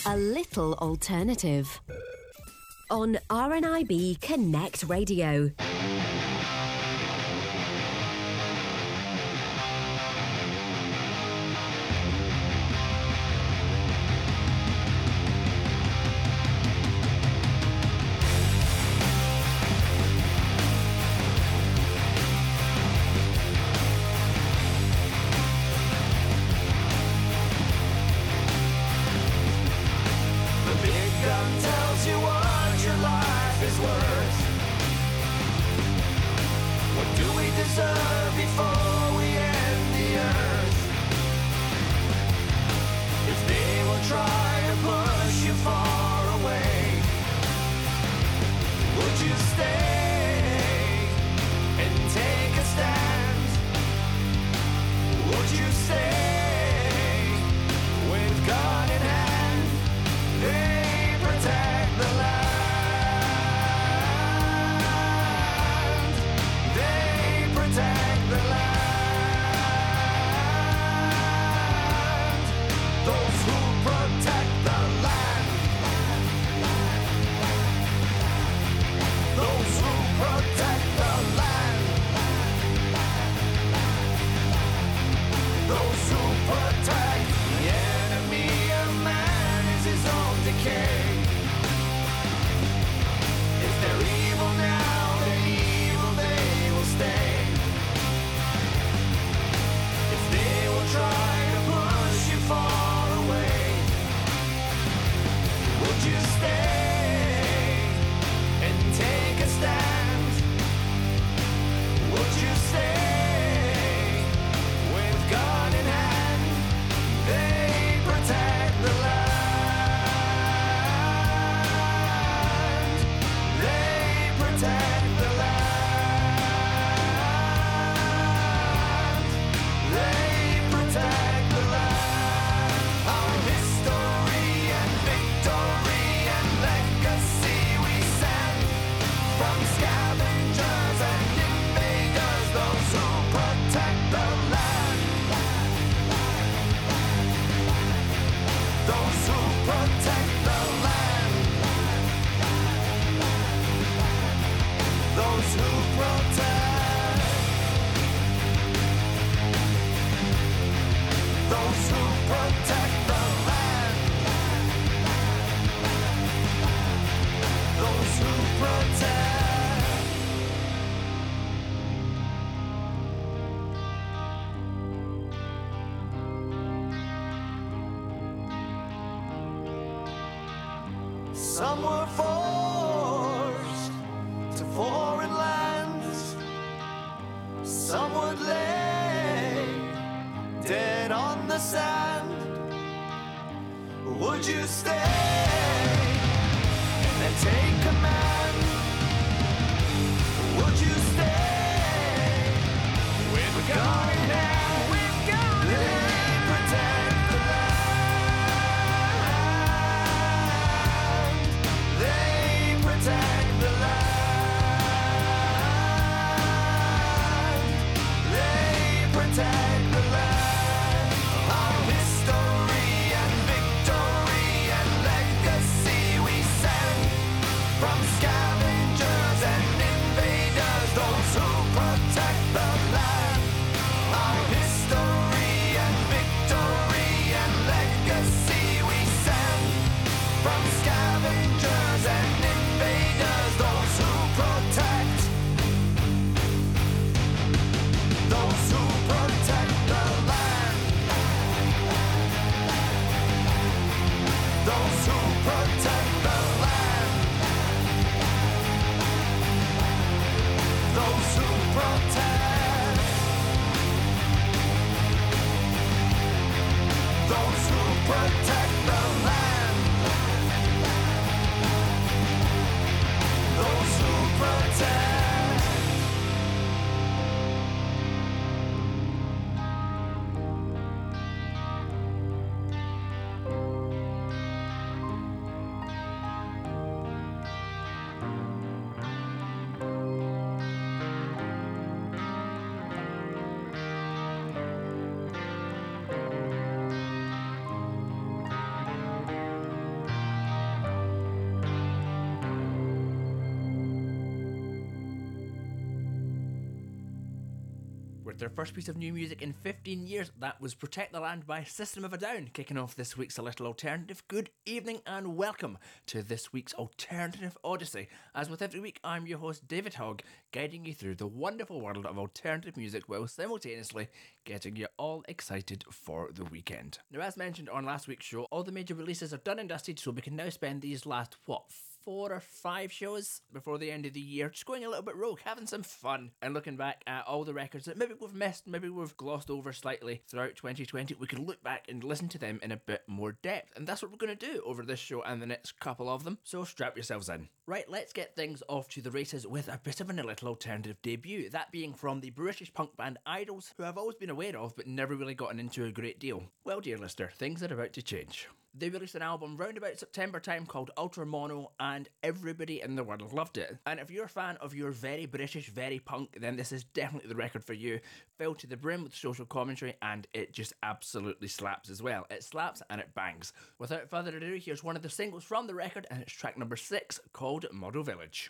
A little alternative. On RNIB Connect Radio. Some were forced to foreign lands. Some would lay dead on the sand. Would you stay and take command? Would you stay with a gun in hand? With gun in hand, protect the land. They protect the land. They protect the land. Our history and victory and legacy we send from scavengers and invaders, those who protect the land. Our history and victory and legacy we send from scavengers and invaders, those who protect, those who protect the land, those who protect the land, those who protect, those who protect the land, those who protect. with their first piece of new music in 15 years. That was Protect the Land by System of a Down, kicking off this week's A Little Alternative. Good evening and welcome to this week's Alternative Odyssey. As with every week, I'm your host David Hogg, guiding you through the wonderful world of alternative music while simultaneously getting you all excited for the weekend. Now, as mentioned on last week's show, all the major releases are done and dusted, so we can now spend these last, 4 or 5 shows before the end of the year, just going a little bit rogue, having some fun, and looking back at all the records that maybe we've missed, maybe we've glossed over slightly throughout 2020. We can look back and listen to them in a bit more depth, and that's what we're going to do over this show and the next couple of them, so strap yourselves in. Right, let's get things off to the races with a bit of a little alternative debut, that being from the British punk band Idols, who I've always been aware of but never really gotten into a great deal. Well, dear listener, things are about to change. They released an album round about September time called Ultra Mono, and everybody in the world loved it. And if you're a fan of your very British, very punk, then this is definitely the record for you. Filled to the brim with social commentary, and it just absolutely slaps as well. It slaps and it bangs. Without further ado, here's one of the singles from the record, and it's track number 6, called Model Village.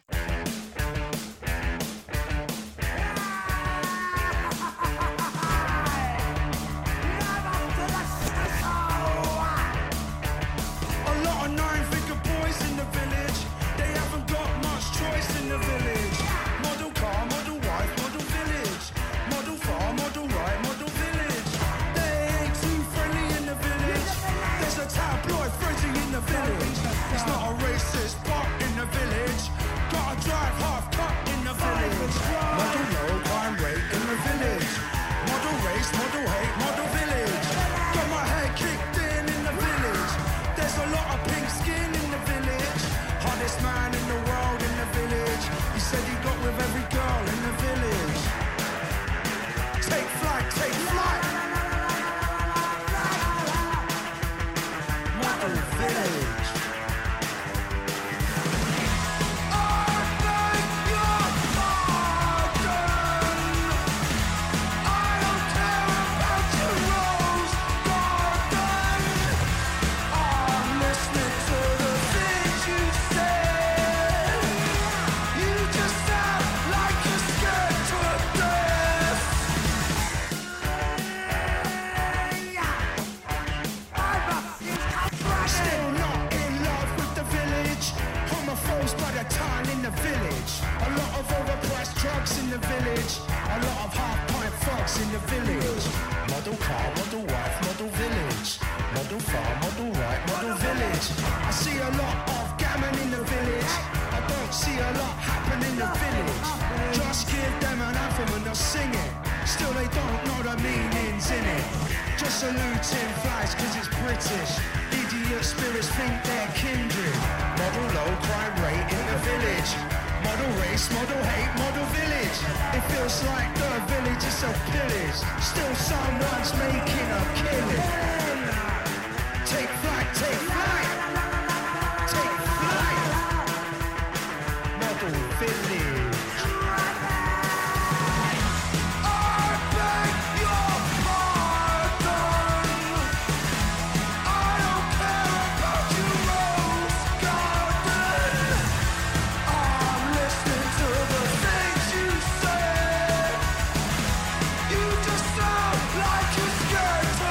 Like a skirt.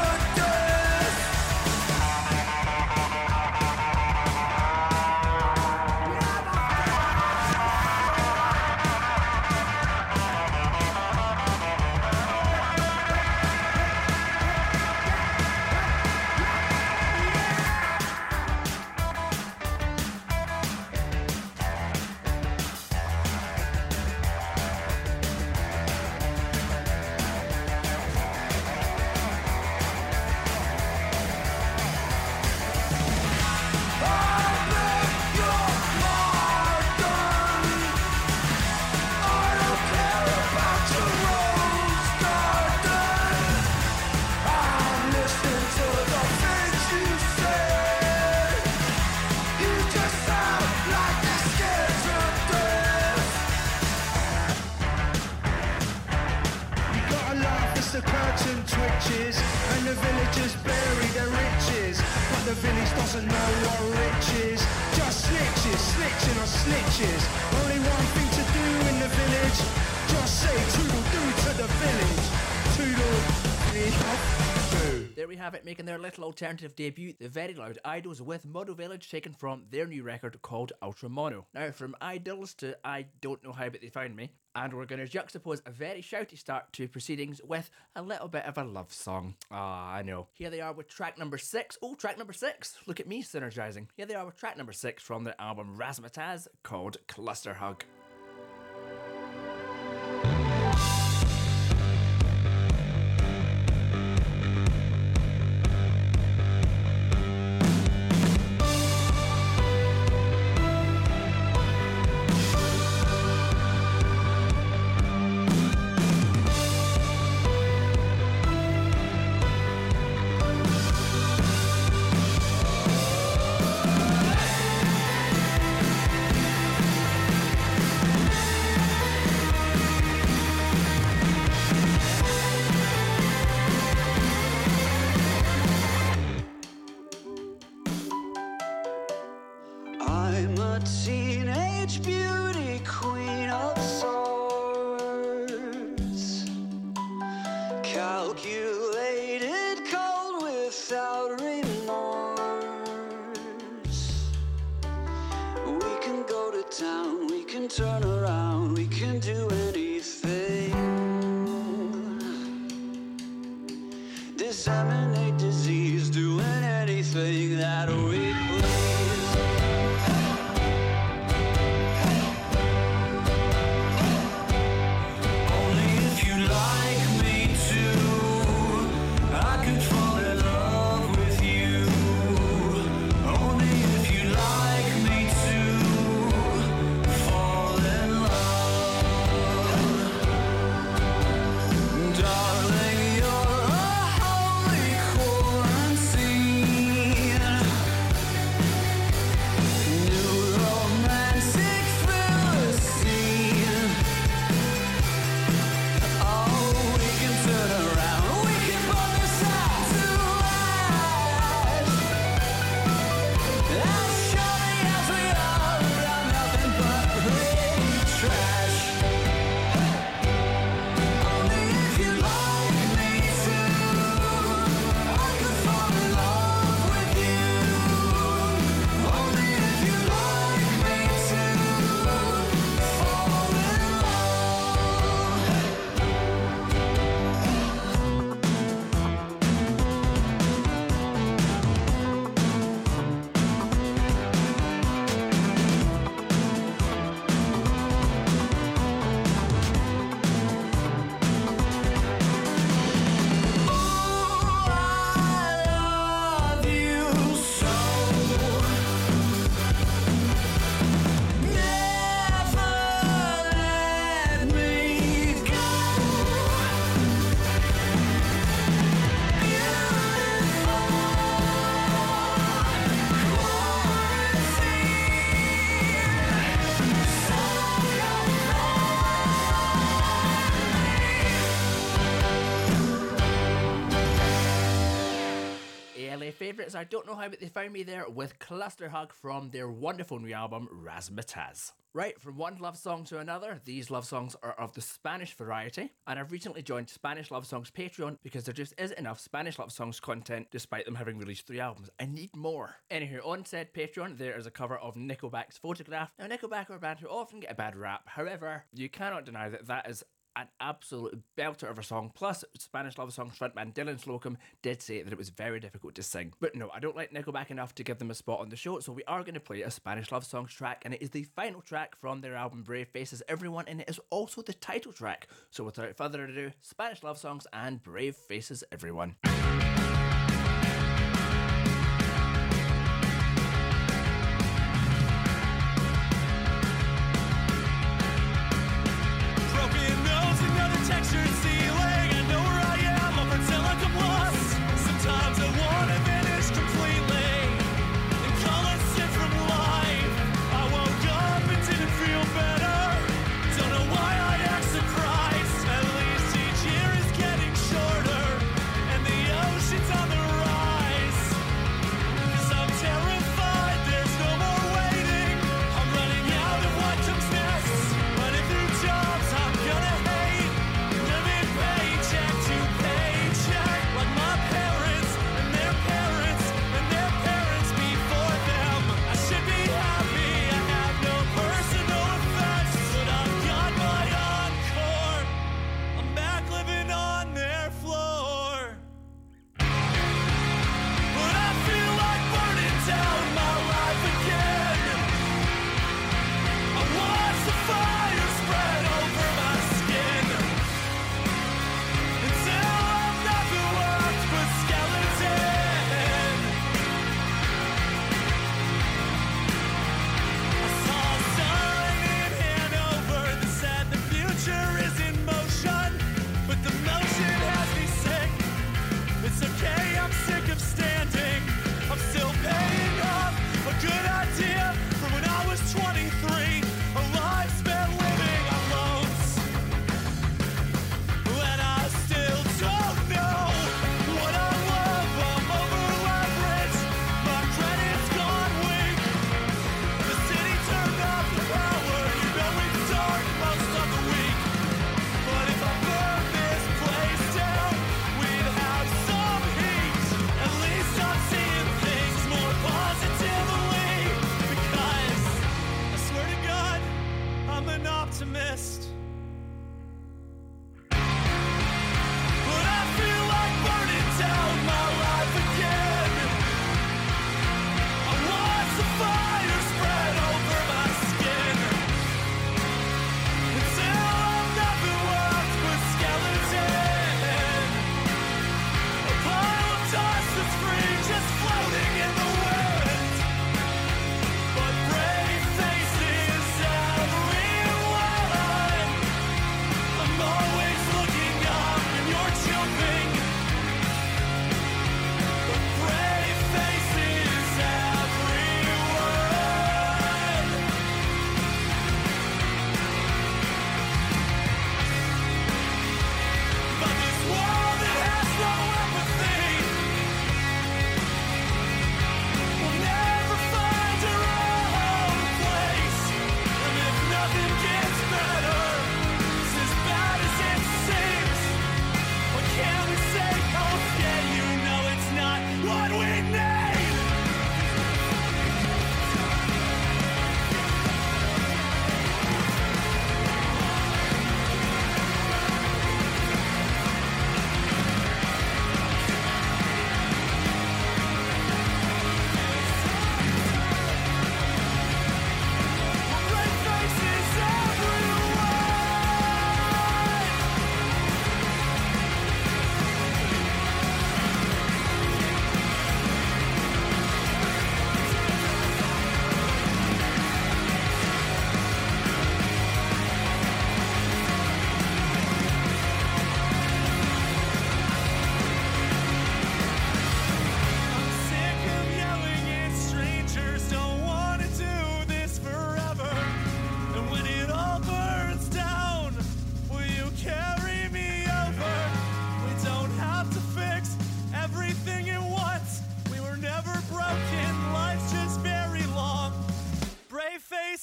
doesn't know what rich is. Just snitches, snitching on snitches. Only one thing to do in the village. Just say toodle-doo to the village. Toodle-doo. There we have it, making their little alternative debut, the Very Loud Idols with Mono Village, taken from their new record called Ultra Mono. Now, from idols to I don't know how but they found me, and we're going to juxtapose a very shouty start to proceedings with a little bit of a love song. Ah, I know. Here they are with track number 6. Oh, track number 6. Look at me synergizing. Here they are with track number 6 from their album Razzmatazz called Cluster Hug. I'm a teenage beauty queen of sorts, calculated, cold, without remorse. We can go to town, we can turn around, we can do anything. Disseminate disease, doing anything that we please. Favourites, I don't know how but they found me there with Cluster Hug from their wonderful new album Razzmatazz. Right, from one love song to another, these love songs are of the Spanish variety, and I've recently joined Spanish Love Songs Patreon because there just isn't enough Spanish Love Songs content despite them having released 3 albums. I need more. Anywho, on said Patreon, there is a cover of Nickelback's Photograph. Now, Nickelback are a band who often get a bad rap, however, you cannot deny that that is an absolute belter of a song. Plus, Spanish Love Songs frontman Dylan Slocum did say that it was very difficult to sing. But no, I don't like Nickelback enough to give them a spot on the show, so we are going to play a Spanish Love Songs track, and it is the final track from their album Brave Faces Everyone, and it is also the title track. So without further ado, Spanish Love Songs and Brave Faces Everyone. Textured ceiling, I know where I am, I'll pretend like I'm lost. Sometimes I wanna vanish completely and call it sin from life. I woke up and didn't feel better. Don't know why I act surprised. At least each year is getting shorter, and the ocean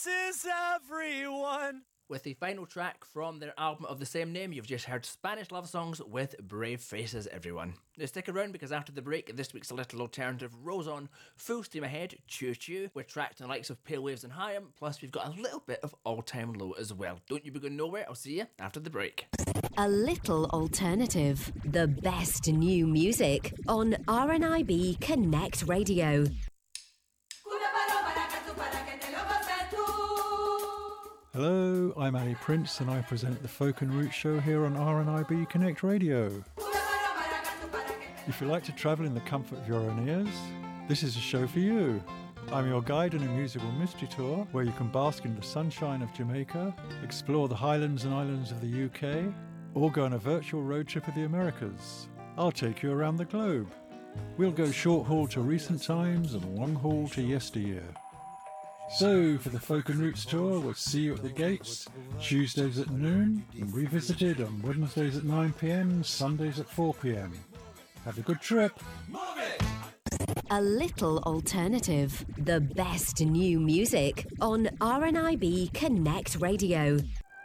kisses everyone. With the final track from their album of the same name, you've just heard Spanish love songs with Brave Faces, everyone. Now stick around because after the break, this week's A Little Alternative rolls on full steam ahead, choo choo, with tracks and the likes of Pale Waves and Haim, plus we've got a little bit of All Time Low as well. Don't you be going nowhere, I'll see you after the break. A Little Alternative, the best new music on RNIB Connect Radio. Hello, I'm Ali Prince and I present the Folk and Roots show here on RNIB Connect Radio. If you like to travel in the comfort of your own ears, this is a show for you. I'm your guide on a musical mystery tour where you can bask in the sunshine of Jamaica, explore the highlands and islands of the UK, or go on a virtual road trip of the Americas. I'll take you around the globe. We'll go short haul to recent times and long haul to yesteryear. So, for the Folk and Roots tour, we'll see you at the gates, Tuesdays at noon, and revisited on Wednesdays at 9 p.m, Sundays at 4 p.m. Have a good trip! A Little Alternative, the best new music on RNIB Connect Radio.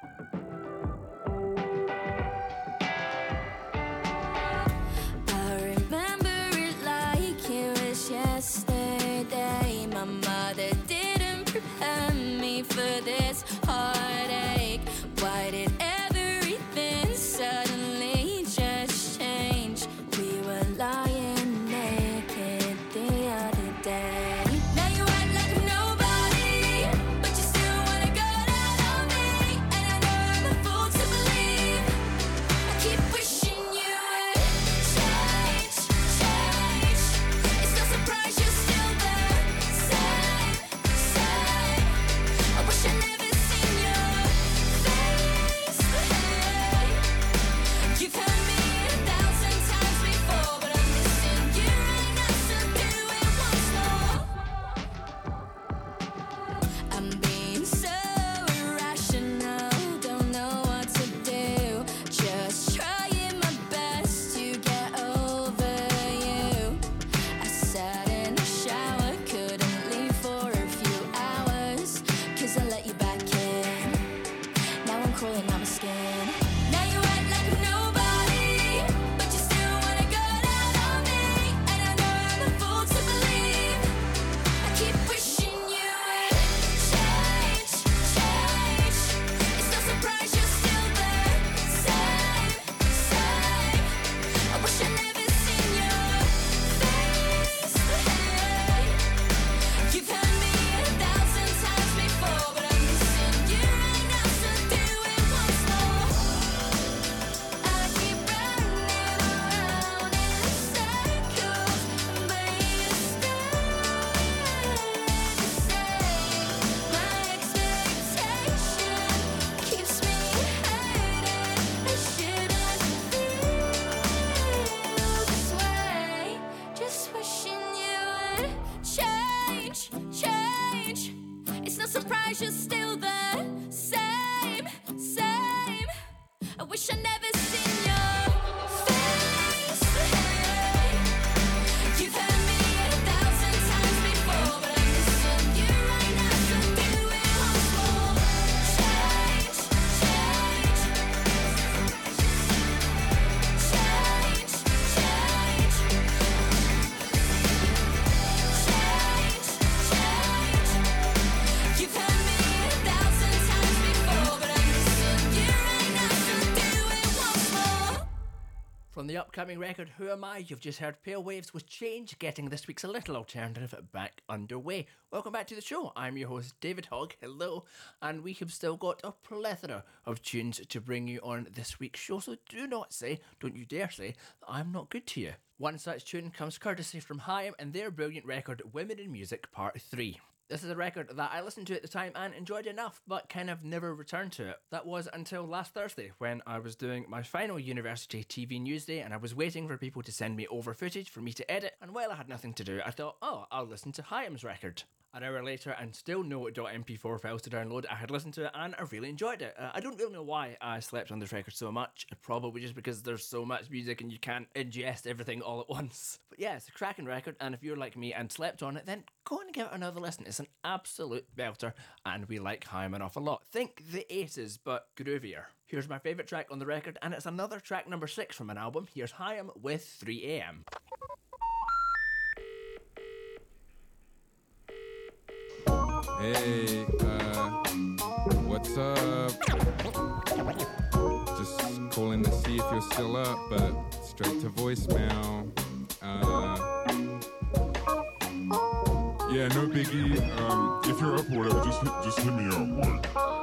I remember it like it was yesterday. My mother didn't prepare me for this heartache. Why did everything suddenly just change? We were lying naked the other day. Now you act like nobody, but you still wanna go down on me. And I know I'm a fool to believe. I keep wishing you would change, change. It's no surprise you're still the same, same. I wish I never seen your face. Hey, you've heard me 1,000 times before, but I'm missing you right now, so do it once more. I'm being so irrational, don't know what to do. Just trying my best to get over you. I sat in the shower, couldn't leave for a few hours, 'cause I let you back in. Now I'm crawling out my skin. Now you act like nobody, but you still wanna go down on me. And I know I'm a fool to believe. I keep wishing you would change, change. It's no surprise you're still the same, same. I wish I never seen your face. Hey, you've heard me 1,000 times before, but I'm missing you right now, so do it once more. I keep running around in circles, but you stay the same. My expectation keeps me hurting. I shouldn't feel this way. Just wishing you would change, change. It's no surprise you're still the same, same. I wish I never seen your face. Hey, you've heard me 1,000 times before, but I'm missing you right now, so do it once more. Change, change. Change, change. Change, change. You've heard me 1,000 times before, but I'm missing you right now, so do it once more. From the upcoming record Who Am I, you've just heard Pale Waves with Change, getting this week's A Little Alternative back underway. Welcome back to the show. I'm your host David Hogg, hello, and we have still got a plethora of tunes to bring you on this week's show, so do not say, don't you dare say, that I'm not good to you. One such tune comes courtesy from Haim and their brilliant record Women in Music Part 3. This is a record that I listened to at the time and enjoyed enough, but kind of never returned to it. That was until last Thursday when I was doing my final university TV news day and I was waiting for people to send me over footage for me to edit, and while I had nothing to do, I thought, oh, I'll listen to Haim's record. An hour later and still no .mp4 files to download. I had listened to it and I really enjoyed it. I don't really know why I slept on this record so much. Probably just because there's so much music and you can't ingest everything all at once. But yeah, it's a cracking record, and if you're like me and slept on it, then go and give it another listen. It's an absolute belter, and we like Haim an awful lot. Think the Aces, but groovier. Here's my favourite track on the record, and it's another track number 6 from an album. Here's Haim with 3 AM. Hey, what's up? Just calling to see if you're still up, but straight to voicemail. Yeah, no biggie. If you're up or whatever, just hit me up.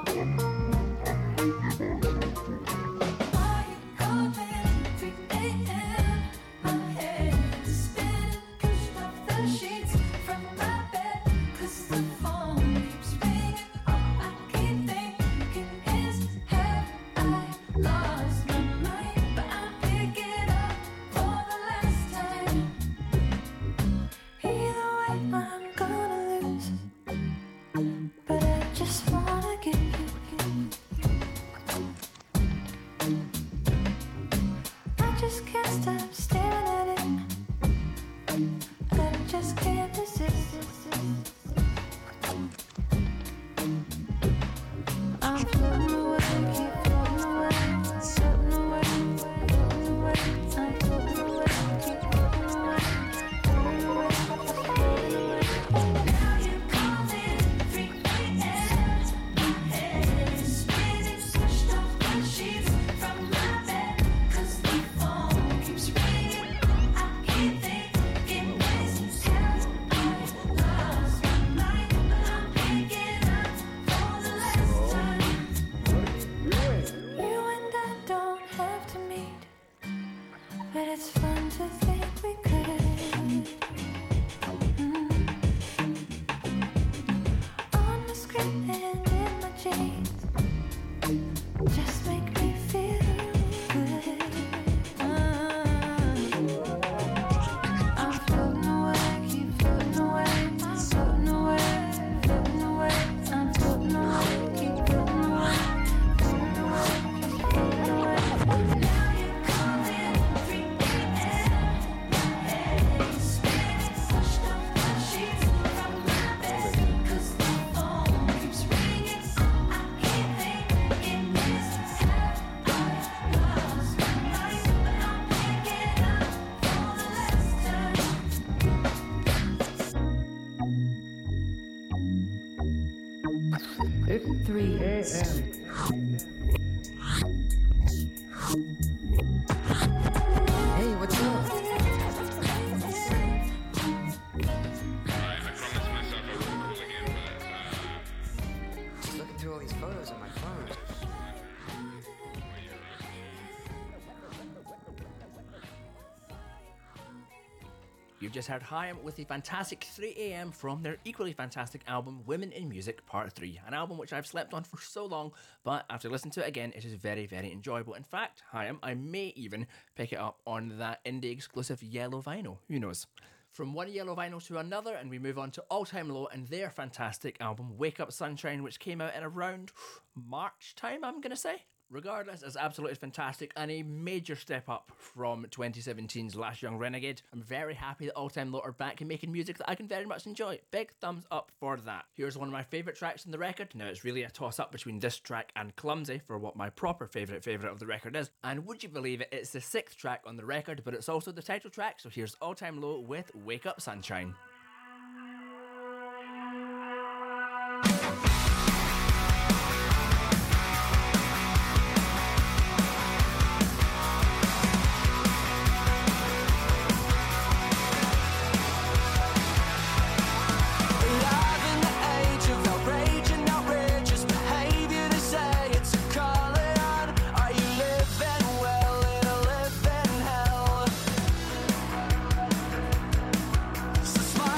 It's 3 a.m. Hey, what's up? I promised myself I wouldn't call again, but Just looking through all these photos on my phone. You've just heard Haim with the fantastic 3 AM from their equally fantastic album Women in Music Part 3, an album which I've slept on for so long, but after listening to it again, it is very, very enjoyable. In fact, Haim, I may even pick it up on that indie exclusive yellow vinyl, who knows. From one yellow vinyl to another, and we move on to All Time Low and their fantastic album Wake Up Sunshine, which came out in around March time, I'm going to say. Regardless, it's absolutely fantastic and a major step up from 2017's Last Young Renegade. I'm very happy that All Time Low are back and making music that I can very much enjoy. Big thumbs up for that. Here's one of my favourite tracks on the record. Now, it's really a toss-up between this track and Clumsy for what my proper favourite of the record is. And would you believe it, it's the 6th track on the record, but it's also the title track, so here's All Time Low with Wake Up Sunshine. Smile.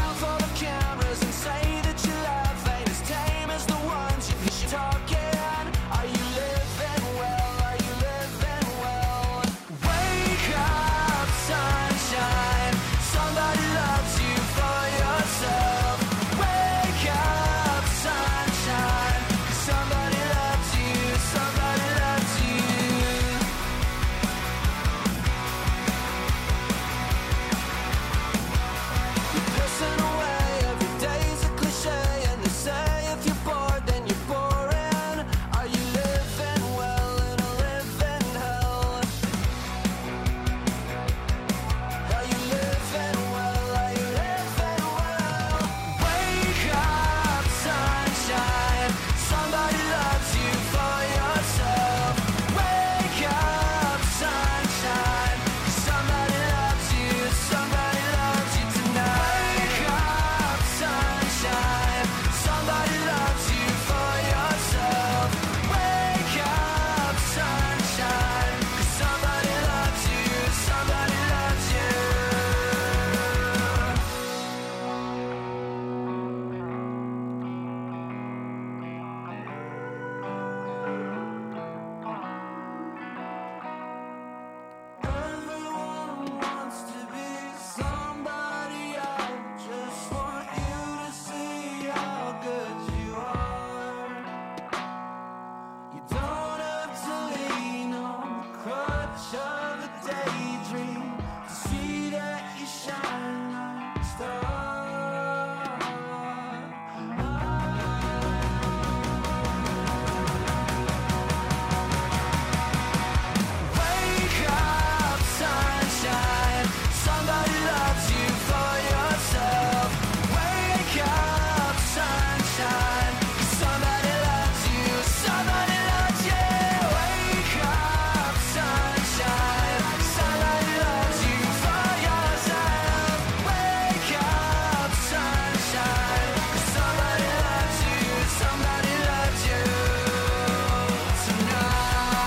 Wake up, sunshine. Somebody loves you for yourself. Wake up, sunshine. Somebody loves you. Somebody loves you. Wake up, sunshine. Somebody loves you for yourself. Wake up, sunshine. Somebody loves you. Somebody loves you tonight.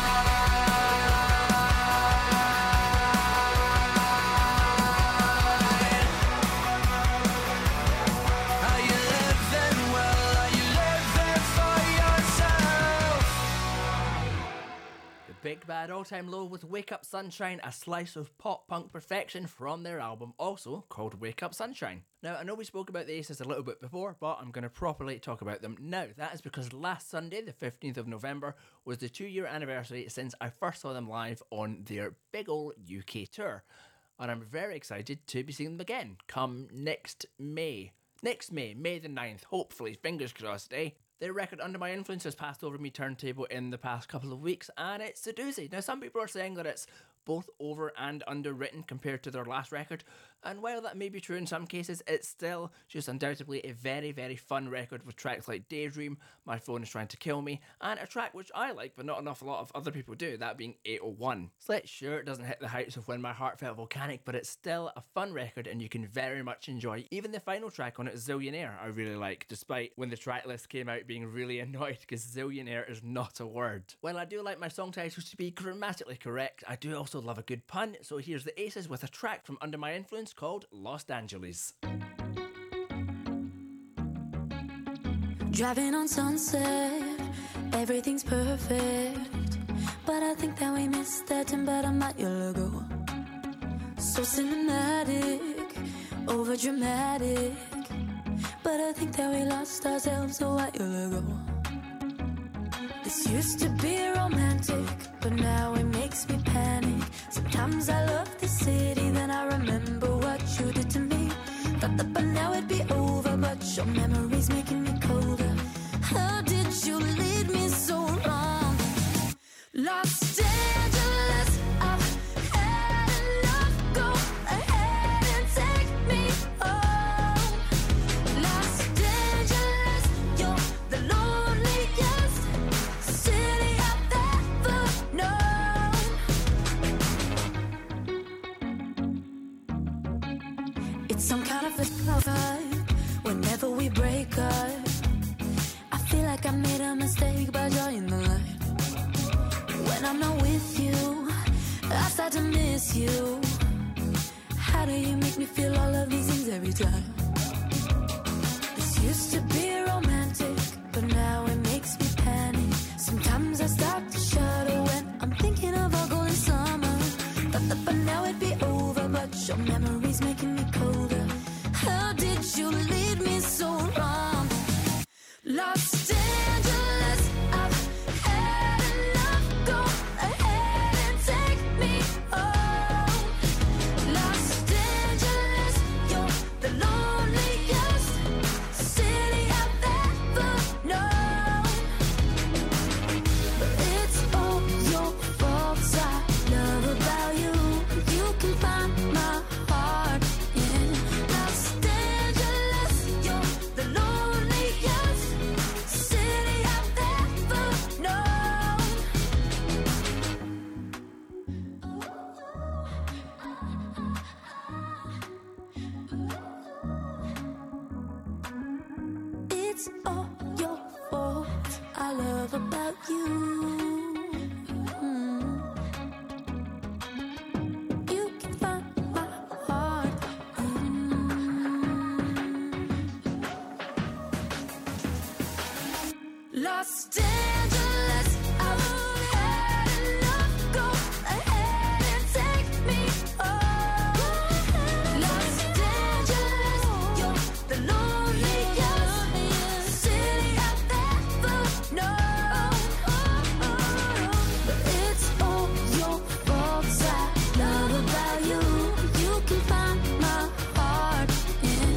Are you living well? Are you living for yourself? The Big Bad All Time Low with Wake Up Sunshine, a slice of pop punk perfection from their album, also called Wake Up Sunshine. Now, I know we spoke about the Aces a little bit before, but I'm going to properly talk about them now. That is because last Sunday, the 15th of November, was the 2-year anniversary since I first saw them live on their big old UK tour. And I'm very excited to be seeing them again come next May. Next May, May the 9th, hopefully, fingers crossed, eh? Their record Under My Influence has passed over me turntable in the past couple of weeks, and it's a doozy. Now, some people are saying that it's both over and underwritten compared to their last record, and while that may be true in some cases, it's still just undoubtedly a very, very fun record with tracks like Daydream, My Phone Is Trying to Kill Me, and a track which I like but not enough a lot of other people do, that being 801. Slit, sure, it doesn't hit the heights of When My Heart Felt Volcanic, but it's still a fun record and you can very much enjoy. Even the final track on it, Zillionaire, I really like, despite when the track list came out being really annoyed because Zillionaire is not a word. While I do like my song titles to be grammatically correct, I do also love a good pun, so here's the Aces with a track from Under My Influence called Los Angeles. Driving on sunset, everything's perfect. But I think that we missed that time about a mile ago. So cinematic, over dramatic. But I think that we lost ourselves a while ago. This used to be romantic, but now it makes me panic. Sometimes I love the city, then I remember what you did to me. Thought that by now it'd be over, but your memory's making me colder. How did you lead me so wrong? Los Angeles, I've had enough. Go ahead and take me home. Los Angeles, you're the loneliest city I've ever known. It's some kind of a vibe whenever we break up. I feel like I made a mistake by drawing the line. When I'm not with you, I start to miss you. How do you make me feel all of these things every time? This used to be romantic, but now it makes me panic. Sometimes I start to shudder when I'm thinking of our golden summer. Thought that by now it'd be over, but your memory's making me colder. How did you lead me so wrong? Los Angeles, I've had enough. Go ahead and take me home. Los Angeles, you're the loneliest city I've ever known. But it's all your faults I love about you. You can find my heart in Los Angeles. You're the loneliest city I've ever known. It's all your fault I love about you. You can find my heart Los Angeles, I've had enough. Go ahead and take me home. Los Angeles, you're the loneliest city I've ever known. But it's all your faults I love about you. You can find my heart in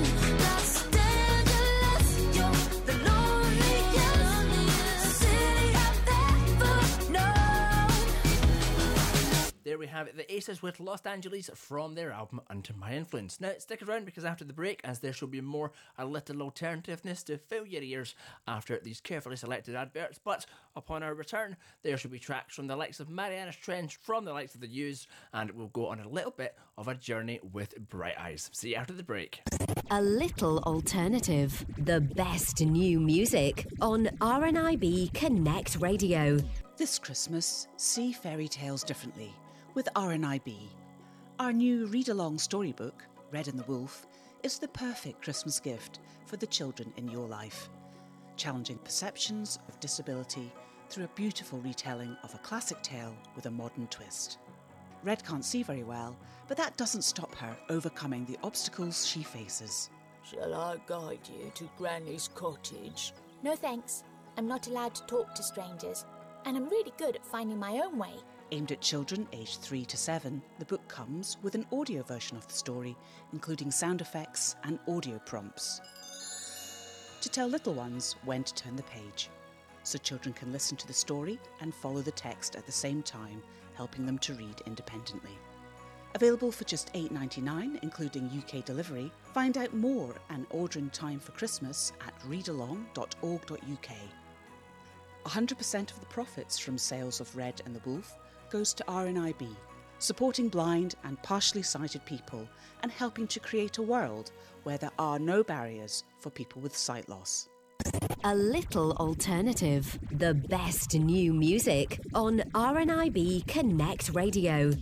have the Aces with Los Angeles from their album Under My Influence. Now, stick around because after the break, as there shall be more a little alternativeness to fill your ears after these carefully selected adverts, but upon our return, there shall be tracks from the likes of Mariana's Trench, from the likes of The Used, and we'll go on a little bit of a journey with Bright Eyes. See you after the break. A little alternative. The best new music on RNIB Connect Radio. This Christmas, see fairy tales differently with RNIB. Our new read-along storybook, Red and the Wolf, is the perfect Christmas gift for the children in your life, challenging perceptions of disability through a beautiful retelling of a classic tale with a modern twist. Red can't see very well, but that doesn't stop her overcoming the obstacles she faces. Shall I guide you to Granny's cottage? No thanks. I'm not allowed to talk to strangers, and I'm really good at finding my own way. Aimed at children aged 3 to 7, the book comes with an audio version of the story, including sound effects and audio prompts, to tell little ones when to turn the page, so children can listen to the story and follow the text at the same time, helping them to read independently. Available for just $8.99, including UK delivery. Find out more and ordering time for Christmas at readalong.org.uk. 100% of the profits from sales of Red and the Wolf goes to RNIB, supporting blind and partially sighted people and helping to create a world where there are no barriers for people with sight loss. A little alternative. The best new music on RNIB Connect Radio.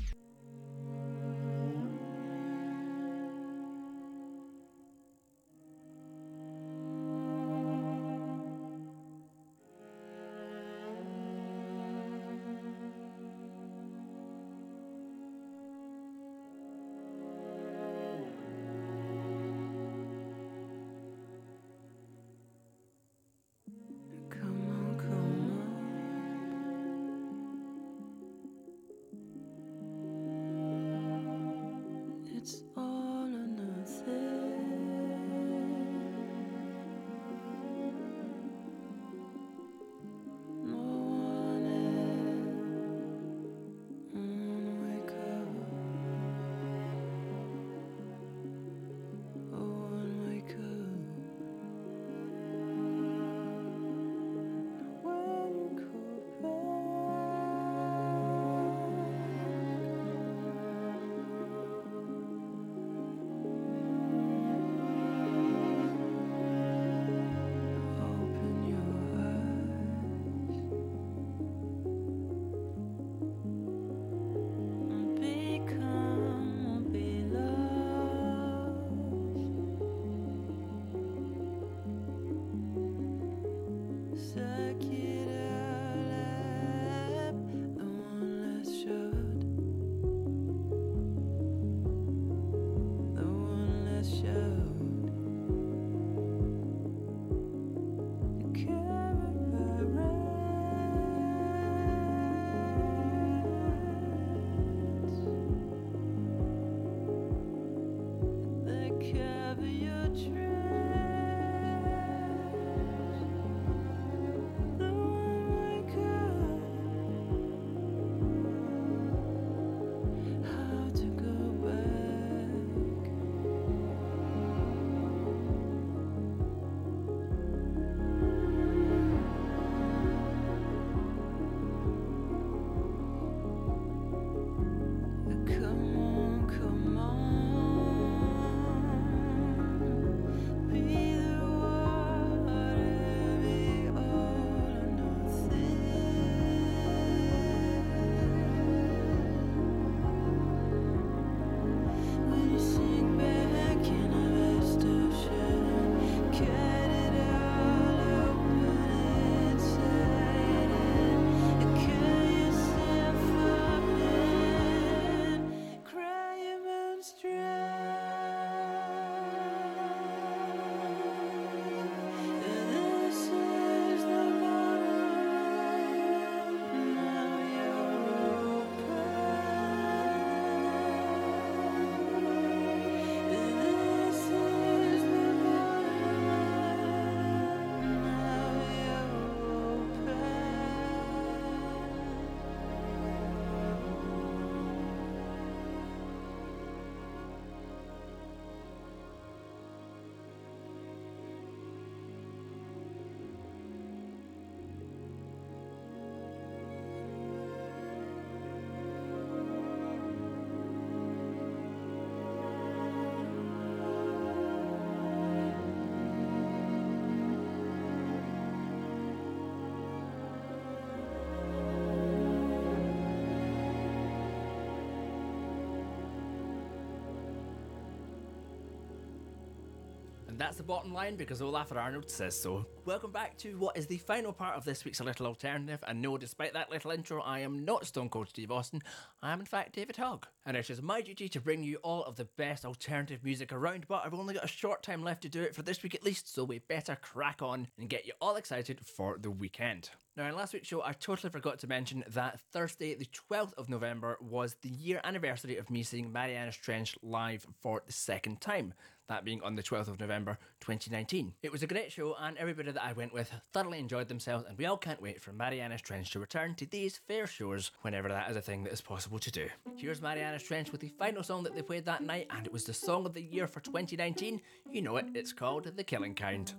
And that's the bottom line because Olafur Arnold says so. Welcome back to what is the final part of this week's A Little Alternative. And no, despite that little intro, I am not Stone Cold Steve Austin. I am in fact David Hogg. And it is my duty to bring you all of the best alternative music around, but I've only got a short time left to do it for this week at least, so we better crack on and get you all excited for the weekend. Now, in last week's show, I totally forgot to mention that Thursday, the 12th of November, was the year anniversary of me seeing Marianas Trench live for the second time. That being on the 12th of November 2019. It was a great show and everybody that I went with thoroughly enjoyed themselves, and we all can't wait for Marianas Trench to return to these fair shores whenever that is a thing that is possible to do. Here's Marianas Trench with the final song that they played that night, and it was the song of the year for 2019. You know it, it's called The Killing Kind.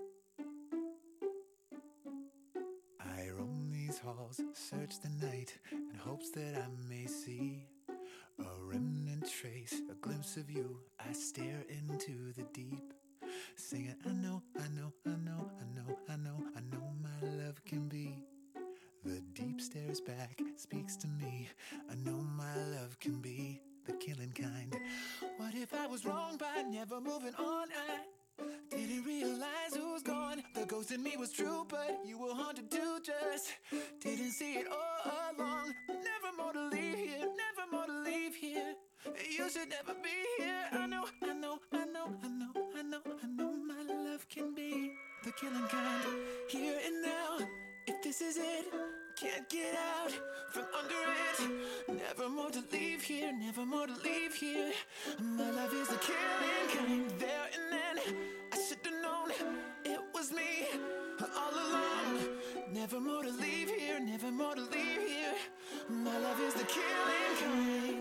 I roam these halls, search the night in hopes that I may see a remnant trace, a glimpse of you. I stare into the deep, singing, I know, I know, I know, I know, I know, I know my love can be. The deep stares back, speaks to me. I know my love can be the killing kind. What if I was wrong by never moving on? I didn't realize who's gone. The ghost in me was true, but you were haunted too. Just didn't see it all along. Never more to leave here, never more to leave here. You should never be here. I know, I know, I know, I know, I know, I know my love can be the killing kind. Here and now, if this is it, can't get out from under it. Never more to leave here, never more to leave here. My love is the killing kind. There and then, I should have known it was me all along. Never more to leave here, never more to leave here. My love is the killing kind.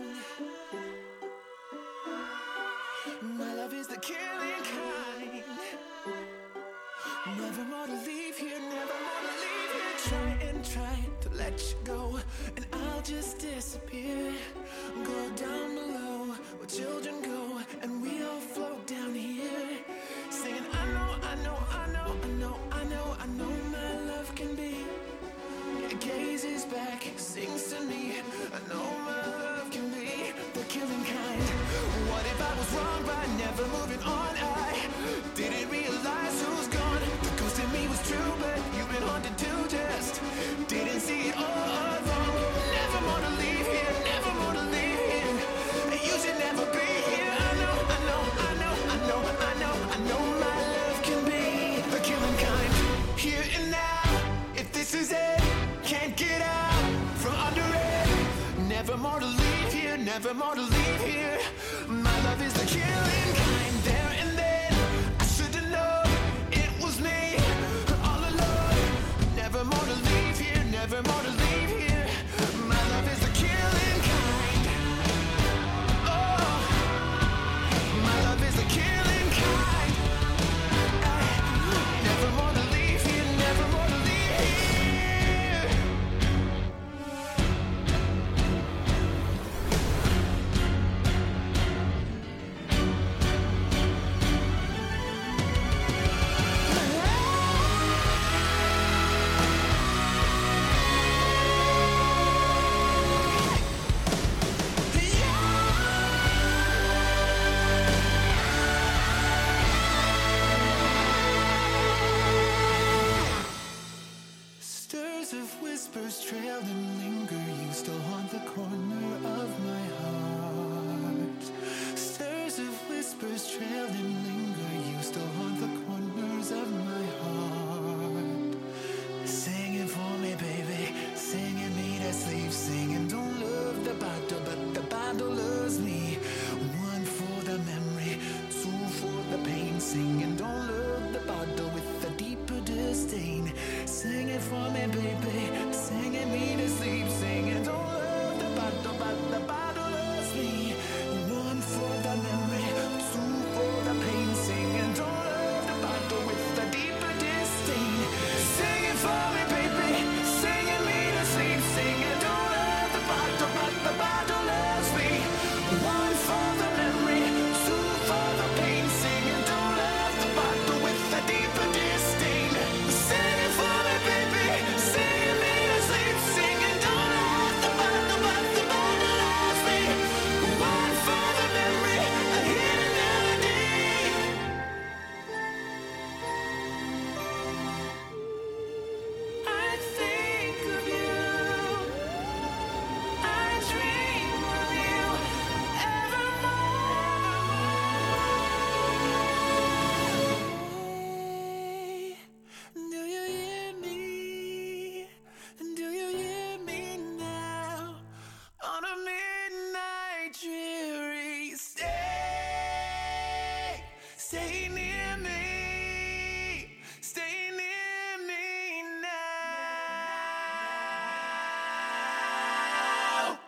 My love is the killing kind. Never more to leave here, never more to leave here. Try and try to let you go, and I'll just disappear. Go down below where children go, and we all float down here. Saying, I know, I know, I know, I know, I know, I know my love can be. It gazes back, sings to me. I know my love can be the killing kind. What if I was wrong by never moving on? I didn't realize who's gone. The ghost in me was true, but you've been haunted too. Just didn't see it all along. Never more to leave here, never more to leave here. And you should never be here. I know, I know, I know, I know, I know, I know my love can be the killing kind. Here and now, if this is it, can't get out from under it. Never more to leave here, never more to leave here. My love is the killing kind. There and then, I should have known it was me all alone. Never more to leave here, never more to leave here. My love is the killing kind. Oh, my love is the killing kind. Never more to leave here, never more to leave here. Stay near me, stay near me now.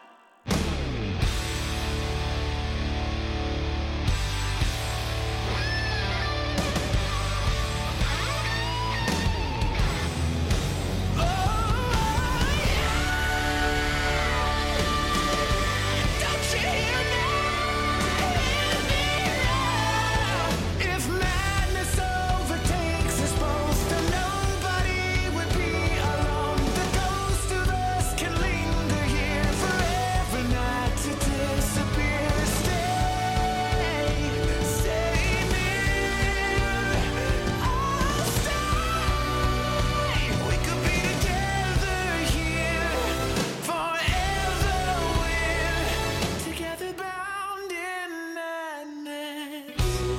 If madness overtakes us both, then nobody would be alone. The ghost of us can linger here forever, not to disappear. Stay, stay near. I'll stay. We could be together here forever. We're together, bound in madness.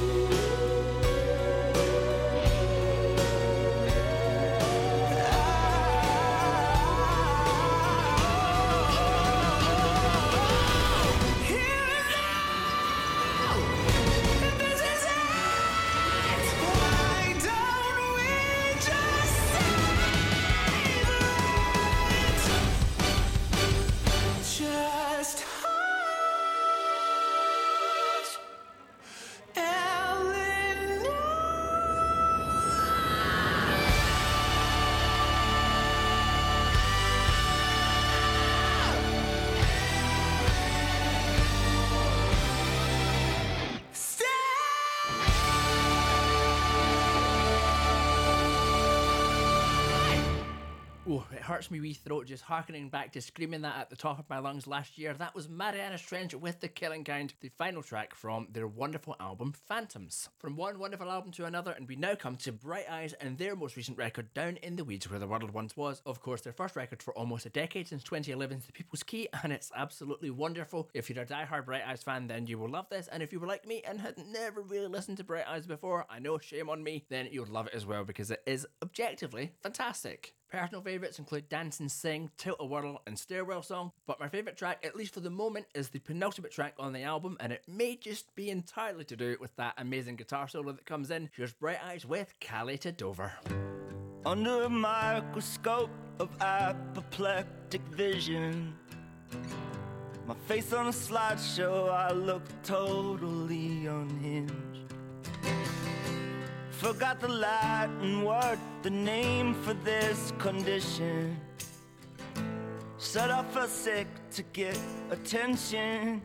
Just hush, Eleanor. Oh, it hurts me wee throat just harkening back to screaming that at the top of my lungs last year. That was Mariana Trench with The Killing Kind, the final track from their wonderful album Phantoms. From one wonderful album to another, and we now come to Bright Eyes and their most recent record, Down in the Weeds Where the World Once Was. Of course, their first record for almost a decade, since 2011's The People's Key, and it's absolutely wonderful. If you're a die-hard Bright Eyes fan, then you will love this, and if you were like me and had never really listened to Bright Eyes before, I know, shame on me, then you'll love it as well, because it is objectively fantastic. Personal favourites include Dance and Sing, Tilt-A-Whirl and Stairwell Song, but my favourite track, at least for the moment, is the penultimate track on the album, and it may just be entirely to do with that amazing guitar solo that comes in. Here's Bright Eyes with Calais to Dover. Under a microscope of apoplectic vision, my face on a slideshow, I look totally unhinged. Forgot the Latin word, the name for this condition. Said I felt sick to get attention.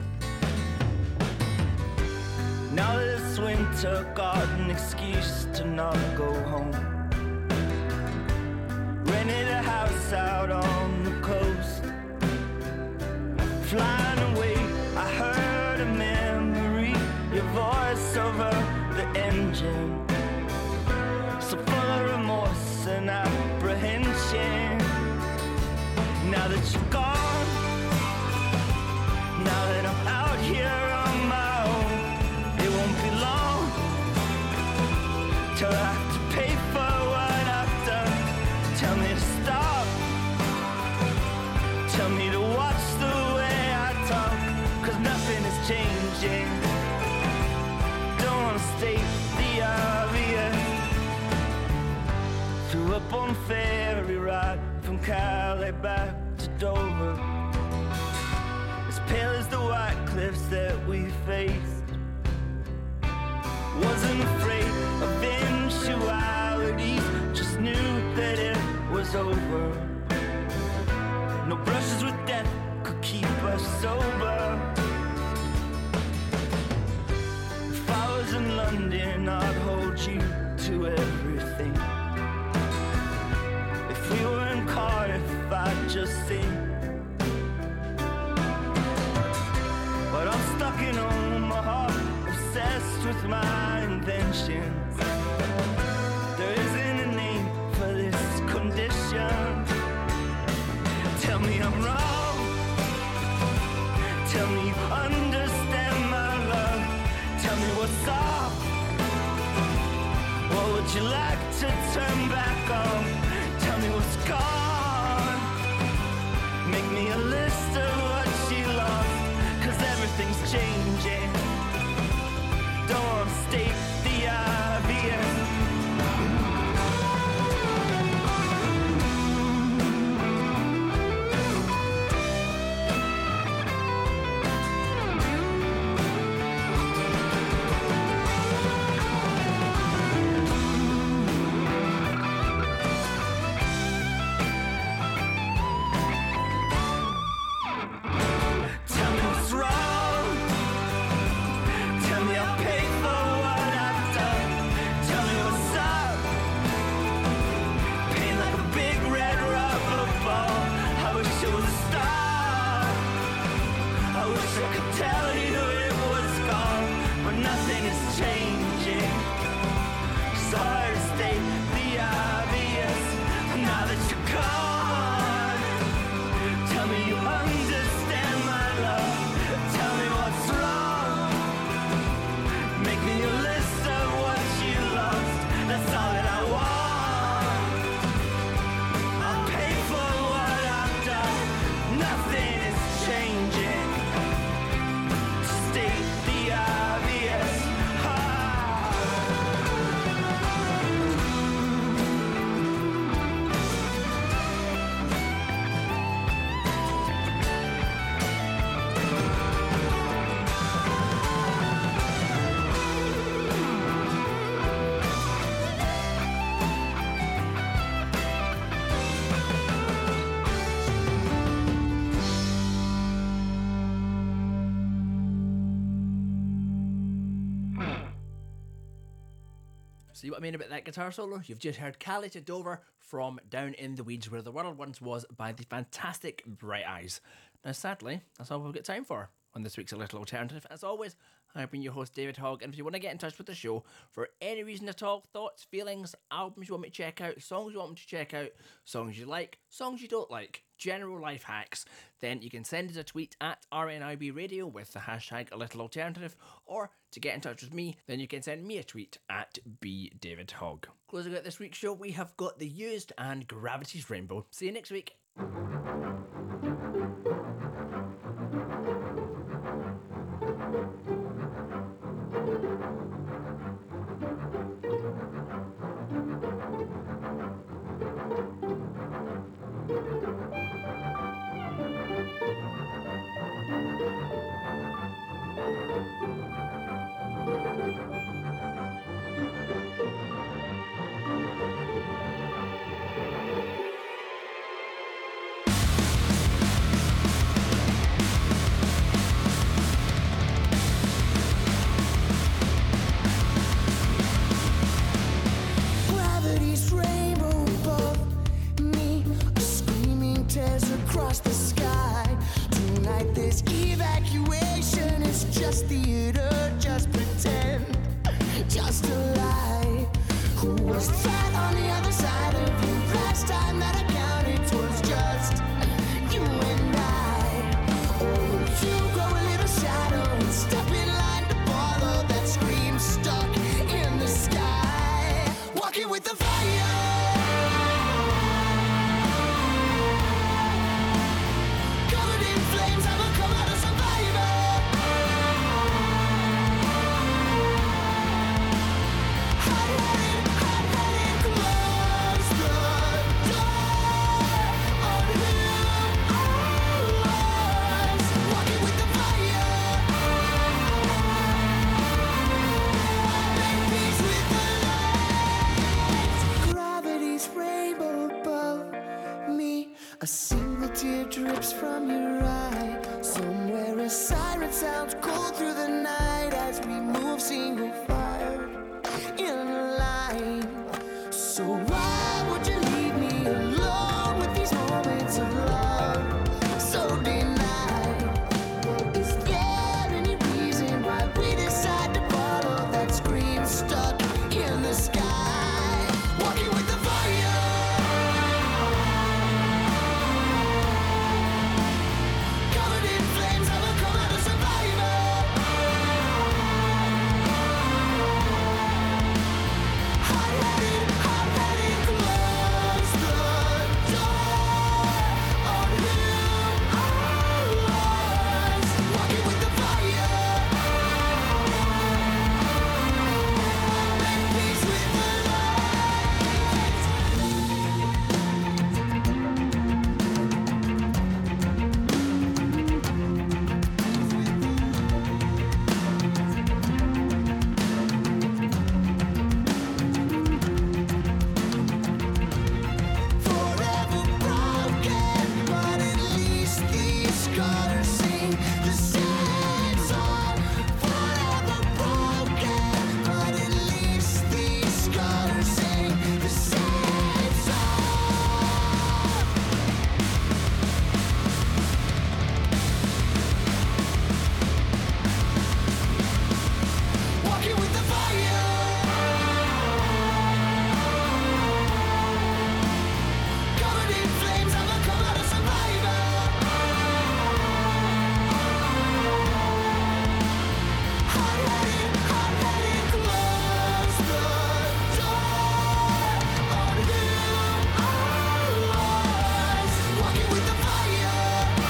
Now this winter got an excuse to not go home. Rented a house out on the coast. Flying away, I heard a memory, your voice over the engine. So full of remorse and apprehension. Now that you're gone, now that I'm out here on my own, it won't be long till I have to pay for what I've done. Tell me to stop, tell me to watch the way I talk, 'cause nothing is changing. Don't wanna state the obvious. Threw up on ferry ride from Calais back to Dover, as pale as the white cliffs that we faced. Wasn't afraid of eventualities, just knew that it was over. No brushes with death could keep us sober. If I was in London, I'd hold you to everything. If we were in Cardiff, I'd just sing. But I'm stuck in Omaha, obsessed with my inventions. There isn't a name for this condition. Tell me I'm wrong, tell me you understand my love. Tell me what's up, what would you like to turn back on? Tell me what's gone, make me a list of what you lost, 'cause everything's changing. Don't wanna state See what I mean about that guitar solo? You've just heard Cali to Dover from Down in the Weeds Where the World Once Was by the fantastic Bright Eyes. Now sadly, that's all we've got time for on this week's A Little Alternative. As always, I've been your host David Hogg, and if you want to get in touch with the show for any reason at all, thoughts, feelings, albums you want me to check out, songs you want me to check out, songs you like, songs you don't like, general life hacks, then you can send us a tweet at RNIB Radio with the hashtag A Little Alternative, or to get in touch with me, then you can send me a tweet at BDavidHogg. Closing out this week's show, we have got The Used and Gravity's Rainbow. See you next week. Gravity's rainbow above me, a screaming tears across the sky. Tonight this evacuation is just theater, just pretend, just a lie. Who was that on the other side of you? Last time that I counted 'twas just you and I. Oh, you grow a little shadow and step in line to follow that scream stuck in the sky. Walking with the fire. Covered in flames, I will come out a survivor. Hot-headed, close the door on who I was. Walking with the fire. Make peace with the light. Gravity's rainbow above me. A single tear drips from your eye. Somewhere a siren sounds cold through the night as we move single file in a line. So why would you leave me alone with these moments of love so denied? Is there any reason why we decide to follow that scream stuck in the sky? Walking with the fire. Covered in flames, I will come out a survivor. Hot-headed, close the door on who I was. Walking with the fire. Make peace with the forever broken, but at least these scars sing the same song. Forever broken, but at least these scars sing the same song. Walking with the fire. Covered in flames, I will come out a survivor. Hot-headed, close the door on who I was. Walking with the fire.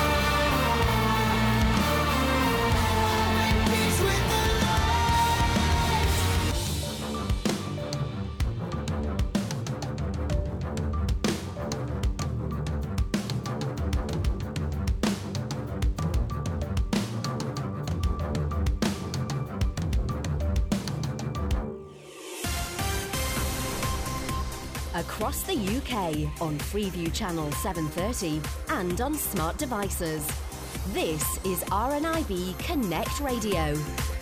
Make peace with the light. Across the UK on Freeview Channel 730 and on smart devices. This is RNIB Connect Radio.